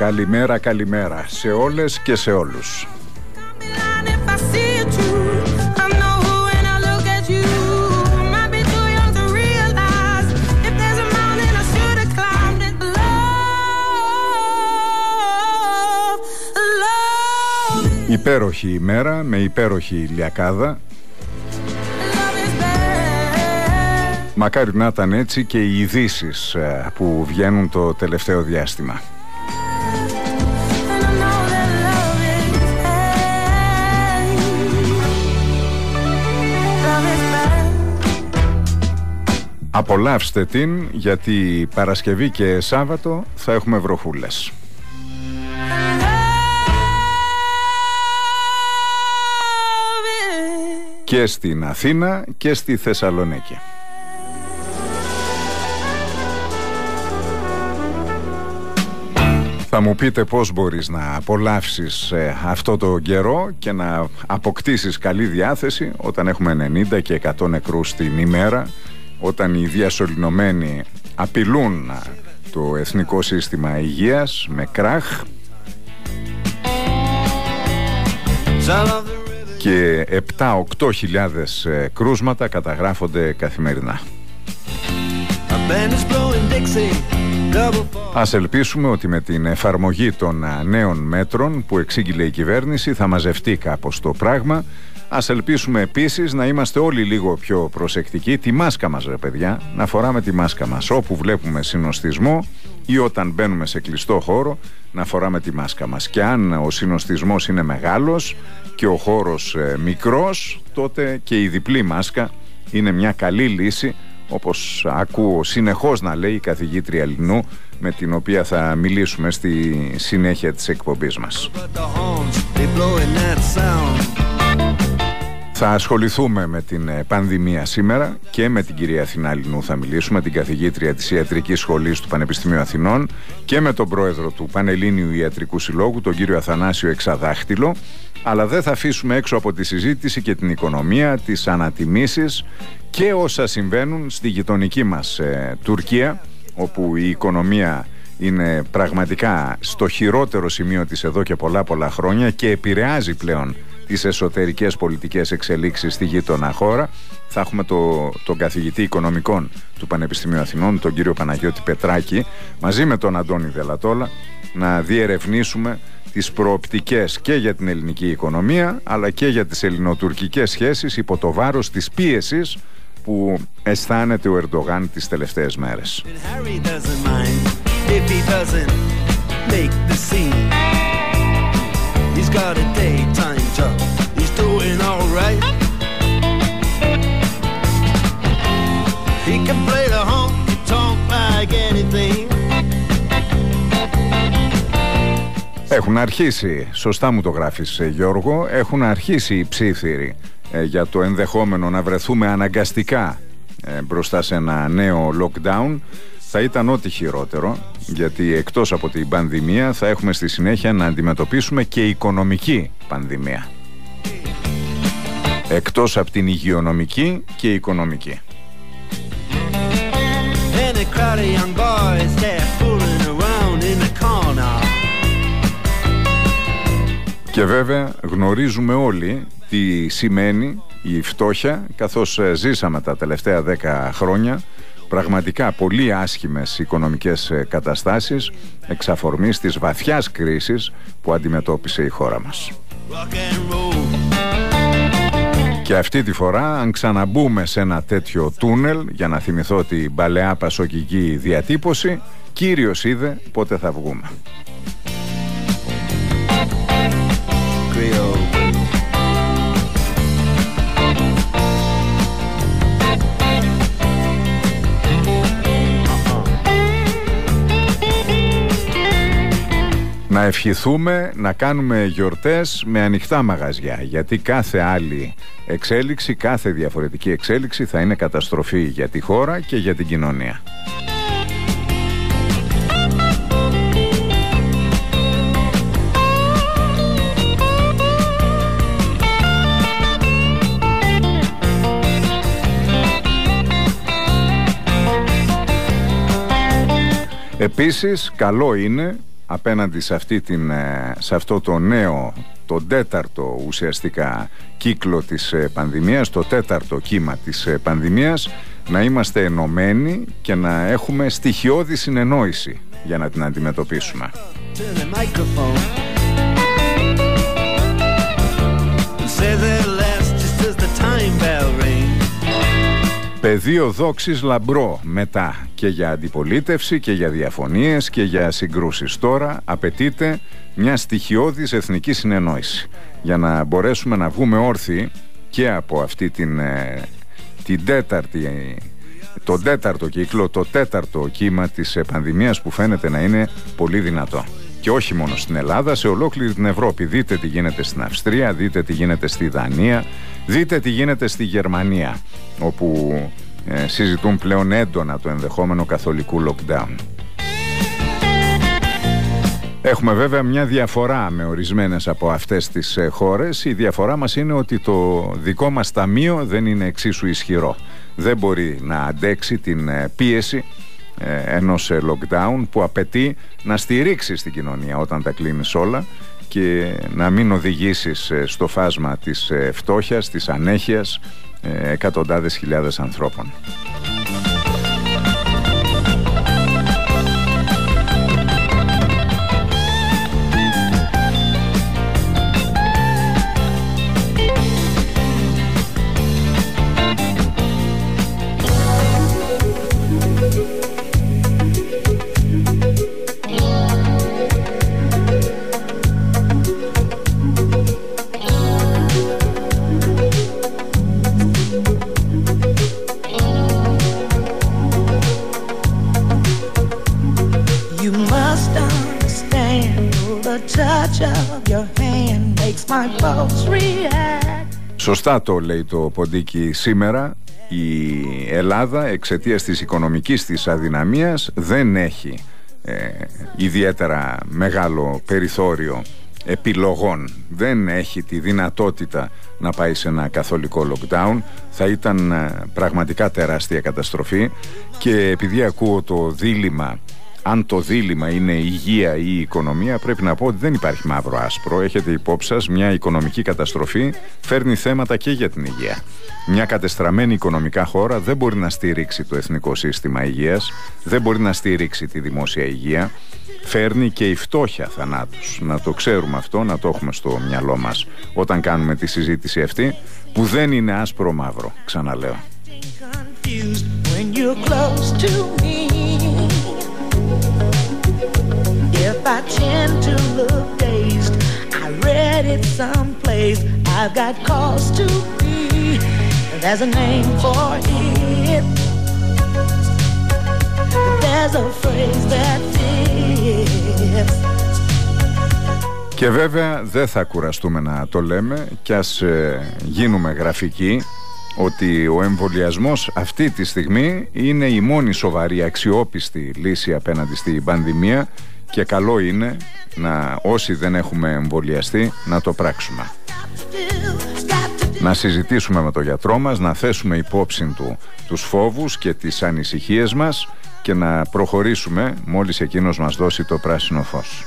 Καλημέρα, καλημέρα σε όλες και σε όλους. Υπέροχη ημέρα με υπέροχη ηλιακάδα. Μακάρι να ήταν έτσι και οι ειδήσεις που βγαίνουν το τελευταίο διάστημα. Απολαύστε την, γιατί Παρασκευή και Σάββατο θα έχουμε βροχούλες. Και στην Αθήνα και στη Θεσσαλονίκη. Θα μου πείτε πώς μπορείς να απολαύσεις αυτό το καιρό και να αποκτήσεις καλή διάθεση όταν έχουμε 90 και 100 νεκρούς την ημέρα, όταν οι διασωληνωμένοι απειλούν το Εθνικό Σύστημα Υγείας με κράχ και 7-8 χιλιάδες κρούσματα καταγράφονται καθημερινά. Ας ελπίσουμε ότι με την εφαρμογή των νέων μέτρων που εξήγηλε η κυβέρνηση θα μαζευτεί κάπως το πράγμα. Ας ελπίσουμε επίσης να είμαστε όλοι λίγο πιο προσεκτικοί. Τη μάσκα μας, ρε παιδιά, να φοράμε τη μάσκα μας όπου βλέπουμε συνοστισμό ή όταν μπαίνουμε σε κλειστό χώρο, να φοράμε τη μάσκα μας. Και αν ο συνοστισμός είναι μεγάλος και ο χώρος μικρός, τότε και η διπλή μάσκα είναι μια καλή λύση, όπως ακούω συνεχώς να λέει η καθηγήτρια Λινού, με την οποία θα μιλήσουμε στη συνέχεια της εκπομπής μας. Θα ασχοληθούμε με την πανδημία σήμερα και με την κυρία Αθηνά Λινού θα μιλήσουμε, την καθηγήτρια της Ιατρικής Σχολής του Πανεπιστημίου Αθηνών, και με τον πρόεδρο του Πανελλήνιου Ιατρικού Συλλόγου, τον κύριο Αθανάσιο Εξαδάχτυλο. Αλλά δεν θα αφήσουμε έξω από τη συζήτηση και την οικονομία, τις ανατιμήσεις και όσα συμβαίνουν στη γειτονική μας Τουρκία, όπου η οικονομία είναι πραγματικά στο χειρότερο σημείο της εδώ και πολλά χρόνια και επηρεάζει πλέον τις εσωτερικές πολιτικές εξελίξεις στη γείτονα χώρα. Θα έχουμε τον καθηγητή οικονομικών του Πανεπιστημίου Αθηνών, τον κύριο Παναγιώτη Πετράκη, μαζί με τον Αντώνη Δελατόλα, να διερευνήσουμε τις προοπτικές και για την ελληνική οικονομία αλλά και για τις ελληνοτουρκικές σχέσεις υπό το βάρος της πίεσης που αισθάνεται ο Ερντογάν τις τελευταίες μέρες. Έχουν αρχίσει, σωστά μου το γράφεις Γιώργο, έχουν αρχίσει οι ψήθυροι για το ενδεχόμενο να βρεθούμε αναγκαστικά μπροστά σε ένα νέο lockdown. Θα ήταν ό,τι χειρότερο, γιατί εκτός από την πανδημία θα έχουμε στη συνέχεια να αντιμετωπίσουμε και οικονομική πανδημία. Εκτός από την υγειονομική και οικονομική. Και βέβαια γνωρίζουμε όλοι τι σημαίνει η φτώχεια, καθώς ζήσαμε τα τελευταία 10 χρόνια πραγματικά πολύ άσχημες οικονομικές καταστάσεις εξ αφορμής της βαθιάς κρίσης που αντιμετώπισε η χώρα μας. Και αυτή τη φορά, αν ξαναμπούμε σε ένα τέτοιο τούνελ, για να θυμηθώ την παλαιά πασοκική διατύπωση, Κύριος είδε πότε θα βγούμε. Να ευχηθούμε να κάνουμε γιορτές με ανοιχτά μαγαζιά, γιατί κάθε άλλη εξέλιξη, κάθε διαφορετική εξέλιξη θα είναι καταστροφή για τη χώρα και για την κοινωνία. Επίσης, καλό είναι απέναντι σε αυτό το νέο, το τέταρτο ουσιαστικά κύκλο της πανδημίας, το τέταρτο κύμα της πανδημίας, να είμαστε ενωμένοι και να έχουμε στοιχειώδη συνεννόηση για να την αντιμετωπίσουμε. Πεδίο δόξης λαμπρό μετά και για αντιπολίτευση και για διαφωνίες και για συγκρούσεις. Τώρα απαιτείται μια στοιχειώδης εθνική συνεννόηση για να μπορέσουμε να βγούμε όρθιοι και από αυτή το τέταρτο κύκλο, το τέταρτο κύμα της πανδημίας που φαίνεται να είναι πολύ δυνατό. Και όχι μόνο στην Ελλάδα, σε ολόκληρη την Ευρώπη. Δείτε τι γίνεται στην Αυστρία, δείτε τι γίνεται στη Δανία, δείτε τι γίνεται στη Γερμανία, όπου συζητούν πλέον έντονα το ενδεχόμενο καθολικού lockdown. Έχουμε βέβαια μια διαφορά με ορισμένες από αυτές τις χώρες. Η διαφορά μας είναι ότι το δικό μας ταμείο δεν είναι εξίσου ισχυρό. Δεν μπορεί να αντέξει την πίεση ενός lockdown που απαιτεί να στηρίξεις την κοινωνία όταν τα κλείνεις όλα και να μην οδηγήσεις στο φάσμα της φτώχειας, της ανέχειας εκατοντάδες χιλιάδες ανθρώπων. Σωστά το λέει το ποντίκι σήμερα. Η Ελλάδα εξαιτίας της οικονομικής της αδυναμίας δεν έχει ιδιαίτερα μεγάλο περιθώριο επιλογών. Δεν έχει τη δυνατότητα να πάει σε ένα καθολικό lockdown. Θα ήταν πραγματικά τεράστια καταστροφή. Και επειδή ακούω το δίλημμα, αν το δίλημμα είναι η υγεία ή η οικονομία, πρέπει να πω ότι δεν υπάρχει μαύρο άσπρο. Έχετε υπόψη σας, μια οικονομική καταστροφή φέρνει θέματα και για την υγεία. Μια κατεστραμμένη οικονομικά χώρα δεν μπορεί να στηρίξει το εθνικό σύστημα υγείας, δεν μπορεί να στηρίξει τη δημόσια υγεία. Φέρνει και η φτώχεια θανάτους. Να το ξέρουμε αυτό, να το έχουμε στο μυαλό μας όταν κάνουμε τη συζήτηση αυτή, που δεν είναι άσπρο μαύρο, ξαναλέω. If I tend to look dazed, I read it someplace. I've got cause to be. There's a name for it. There's a phrase that fits. Και βέβαια δεν θα κουραστούμε να το λέμε, κι ας γίνουμε γραφικοί, ότι ο εμβολιασμός αυτή τη στιγμή είναι η μόνη σοβαρή αξιόπιστη λύση απέναντι στην πανδημία. Και καλό είναι όσοι δεν έχουμε εμβολιαστεί να το πράξουμε. Να συζητήσουμε με τον γιατρό μας, να θέσουμε υπόψη του τους φόβους και τις ανησυχίες μας και να προχωρήσουμε μόλις εκείνος μας δώσει το πράσινο φως.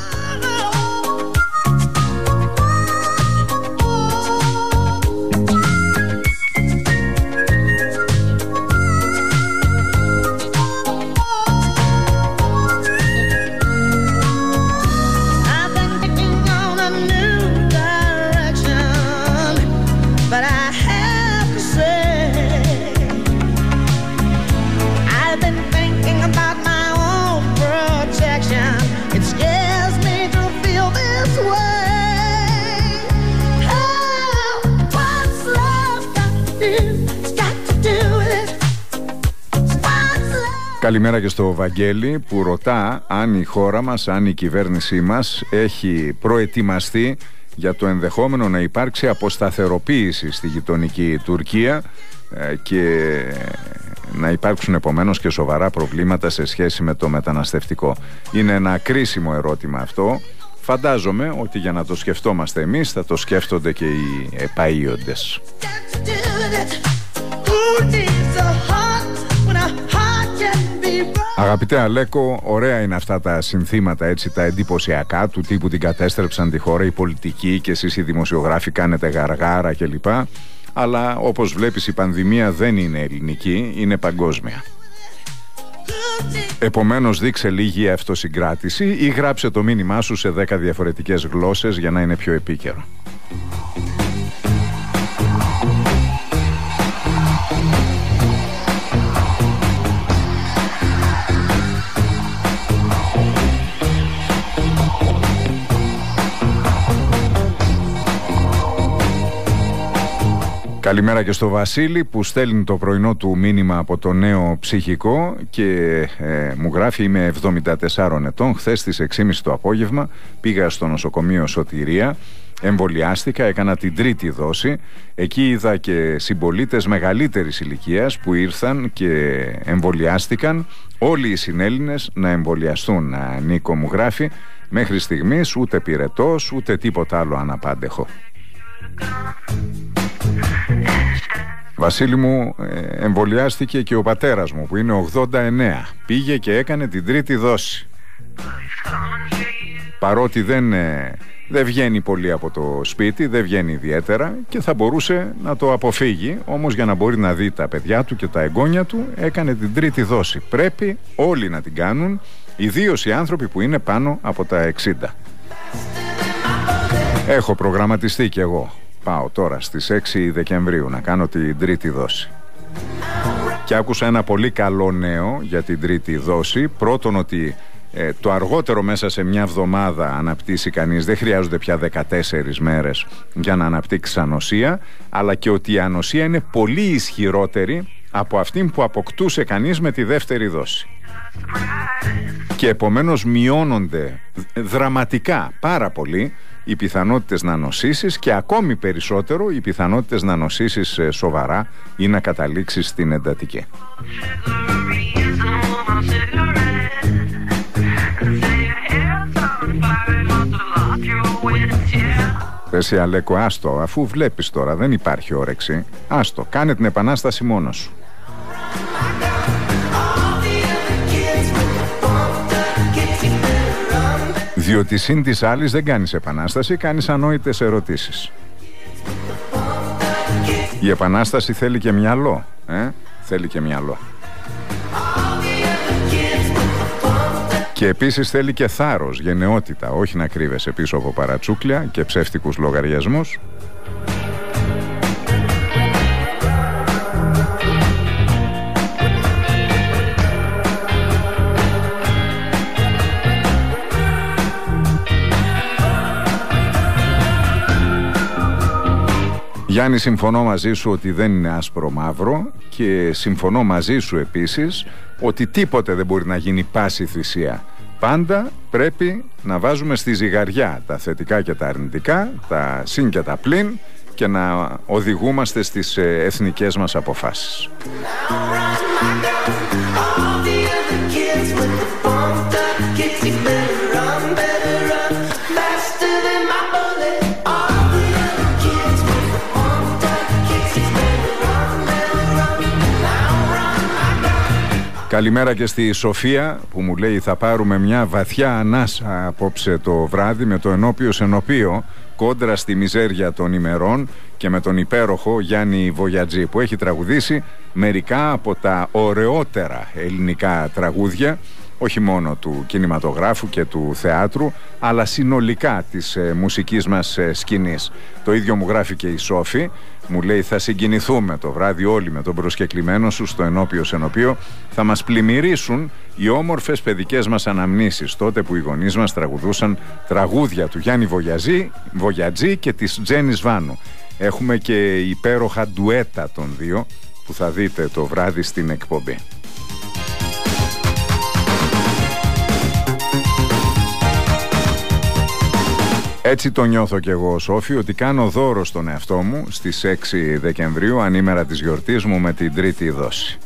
Καλημέρα και στο Βαγγέλη που ρωτά αν η χώρα μας, αν η κυβέρνησή μας έχει προετοιμαστεί για το ενδεχόμενο να υπάρξει αποσταθεροποίηση στη γειτονική Τουρκία και να υπάρξουν επομένως και σοβαρά προβλήματα σε σχέση με το μεταναστευτικό. Είναι ένα κρίσιμο ερώτημα αυτό. Φαντάζομαι ότι για να το σκεφτόμαστε εμείς θα το σκέφτονται και οι επαΐοντες. Can be Αγαπητέ Αλέκο, ωραία είναι αυτά τα συνθήματα, έτσι, τα εντυπωσιακά του τύπου την κατέστρεψαν τη χώρα οι πολιτικοί και εσείς οι δημοσιογράφοι κάνετε γαργάρα κλπ. Αλλά όπως βλέπεις η πανδημία δεν είναι ελληνική, είναι παγκόσμια. Επομένως δείξε λίγη αυτοσυγκράτηση ή γράψε το μήνυμά σου σε 10 διαφορετικές γλώσσες για να είναι πιο επίκαιρο. Καλημέρα και στο Βασίλη που στέλνει το πρωινό του μήνυμα από το Νέο Ψυχικό και μου γράφει: είμαι 74 ετών, χθες στις 6.30 το απόγευμα πήγα στο νοσοκομείο Σωτηρία, εμβολιάστηκα, έκανα την τρίτη δόση. Εκεί είδα και συμπολίτες μεγαλύτερης ηλικίας που ήρθαν και εμβολιάστηκαν. Όλοι οι συνέλληνες να εμβολιαστούν. Νίκο μου γράφει, μέχρι στιγμής ούτε πυρετός ούτε τίποτα άλλο αναπάντεχο. Βασίλη μου, εμβολιάστηκε και ο πατέρας μου που είναι 89. Πήγε και έκανε την τρίτη δόση. Παρότι δεν βγαίνει πολύ από το σπίτι, δεν βγαίνει ιδιαίτερα και θα μπορούσε να το αποφύγει. Όμως για να μπορεί να δει τα παιδιά του και τα εγγόνια του, έκανε την τρίτη δόση. Πρέπει όλοι να την κάνουν, ιδίως οι άνθρωποι που είναι πάνω από τα 60. Έχω προγραμματιστεί κι εγώ. Πάω τώρα στις 6 Δεκεμβρίου να κάνω την τρίτη δόση. Και άκουσα ένα πολύ καλό νέο για την τρίτη δόση. Πρώτον, ότι το αργότερο μέσα σε μια εβδομάδα αναπτύσσει κανείς, δεν χρειάζονται πια 14 μέρες για να αναπτύξει ανοσία, αλλά και ότι η ανοσία είναι πολύ ισχυρότερη από αυτήν που αποκτούσε κανείς με τη δεύτερη δόση. Και επομένως μειώνονται δραματικά πάρα πολύ οι πιθανότητες να νοσήσεις και ακόμη περισσότερο οι πιθανότητες να νοσήσεις σοβαρά ή να καταλήξεις στην εντατική. Εσύ Αλέκο, άστο, αφού βλέπεις τώρα δεν υπάρχει όρεξη, άστο, κάνε την επανάσταση μόνος σου. Διότι συν της άλλης δεν κάνεις επανάσταση, κάνεις ανόητες ερωτήσεις. Η επανάσταση θέλει και μυαλό, θέλει και μυαλό. Και επίσης θέλει και θάρρος, γενναιότητα, όχι να κρύβεσαι πίσω από παρατσούκλια και ψεύτικους λογαριασμούς. Γιάννη, συμφωνώ μαζί σου ότι δεν είναι άσπρο μαύρο και συμφωνώ μαζί σου επίσης ότι τίποτε δεν μπορεί να γίνει πάση θυσία. Πάντα πρέπει να βάζουμε στη ζυγαριά τα θετικά και τα αρνητικά, τα συν και τα πλην και να οδηγούμαστε στις εθνικές μας αποφάσεις. Καλημέρα και στη Σοφία που μου λέει θα πάρουμε μια βαθιά ανάσα απόψε το βράδυ με το ενώπιος ενωπίο κόντρα στη μιζέρια των ημερών και με τον υπέροχο Γιάννη Βογιατζή που έχει τραγουδήσει μερικά από τα ωραιότερα ελληνικά τραγούδια, όχι μόνο του κινηματογράφου και του θεάτρου, αλλά συνολικά της μουσικής μας σκηνής. Το ίδιο μου γράφει και η Σόφη, μου λέει θα συγκινηθούμε το βράδυ όλοι με τον προσκεκλημένο σου στο ενώπιος ενωπίο, θα μας πλημμυρίσουν οι όμορφες παιδικές μας αναμνήσεις τότε που οι γονείς μας τραγουδούσαν τραγούδια του Γιάννη Βογιατζή και της Τζένις Βάνου. Έχουμε και υπέροχα ντουέτα των δύο που θα δείτε το βράδυ στην εκπομπή. Έτσι το νιώθω κι εγώ, Σόφη, ότι κάνω δώρο στον εαυτό μου στις 6 Δεκεμβρίου, ανήμερα της γιορτής μου, με την τρίτη δόση.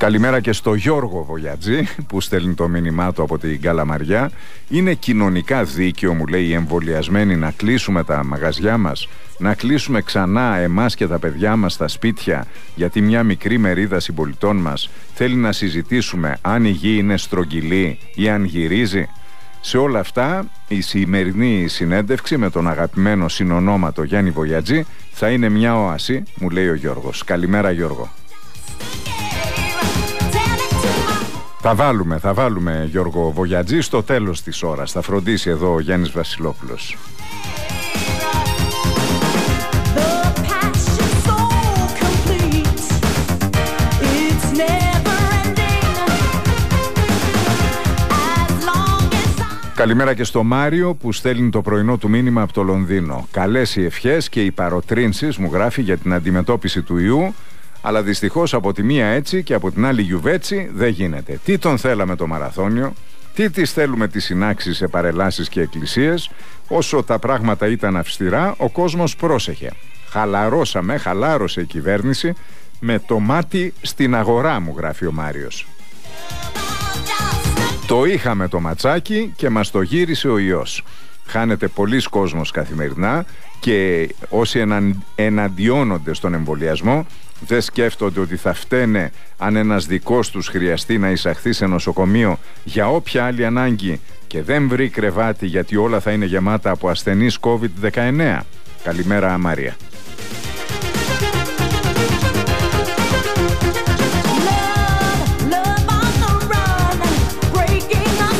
Καλημέρα και στο Γιώργο Βογιατζή που στέλνει το μήνυμά του από την Καλαμαριά. Είναι κοινωνικά δίκαιο, μου λέει, οι εμβολιασμένοι να κλείσουμε τα μαγαζιά μας, να κλείσουμε ξανά εμάς και τα παιδιά μας στα σπίτια, γιατί μια μικρή μερίδα συμπολιτών μας θέλει να συζητήσουμε αν η γη είναι στρογγυλή ή αν γυρίζει? Σε όλα αυτά, η σημερινή συνέντευξη με τον αγαπημένο συνονόματο Γιάννη Βογιατζή θα είναι μια όαση, μου λέει ο Γιώργος. Καλημέρα, Γιώργο. Θα βάλουμε Γιώργο Βογιατζή στο τέλος της ώρας. Θα φροντίσει εδώ ο Γιάννης Βασιλόπουλος. Καλημέρα και στο Μάριο που στέλνει το πρωινό του μήνυμα από το Λονδίνο. Καλές οι ευχές και οι παροτρύνσεις, μου γράφει, για την αντιμετώπιση του ιού. Αλλά δυστυχώς από τη μία έτσι και από την άλλη γιουβέτσι δεν γίνεται. Τι τον θέλαμε το μαραθώνιο, τι τις θέλουμε τις συνάξεις σε παρελάσεις και εκκλησίες? Όσο τα πράγματα ήταν αυστηρά, ο κόσμος πρόσεχε. Χαλάρωσε η κυβέρνηση με το μάτι στην αγορά, μου γράφει ο Μάριος. Το είχαμε το ματσάκι και μας το γύρισε ο ιός. Χάνεται πολλής κόσμος καθημερινά και όσοι εναντιώνονται στον εμβολιασμό δεν σκέφτονται ότι θα φταίνε αν ένας δικός τους χρειαστεί να εισαχθεί σε νοσοκομείο για όποια άλλη ανάγκη και δεν βρει κρεβάτι γιατί όλα θα είναι γεμάτα από ασθενείς COVID-19. Καλημέρα, Μαρία.